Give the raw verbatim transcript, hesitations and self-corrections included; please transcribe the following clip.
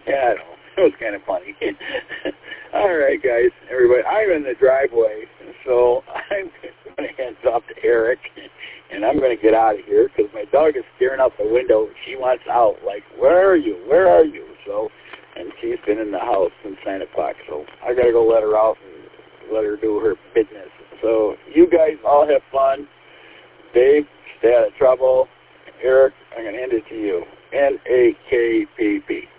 Yeah, I know. It was kind of funny. All right, guys, everybody. I'm in the driveway, so I'm going to hands off to Eric, and I'm going to get out of here because my dog is staring out the window. She wants out. Like, where are you? Where are you? So, and she's been in the house since nine o'clock. So I got to go let her out and let her do her business. So you guys all have fun. Dave, stay out of trouble. Eric, I'm going to hand it to you. N A K P P.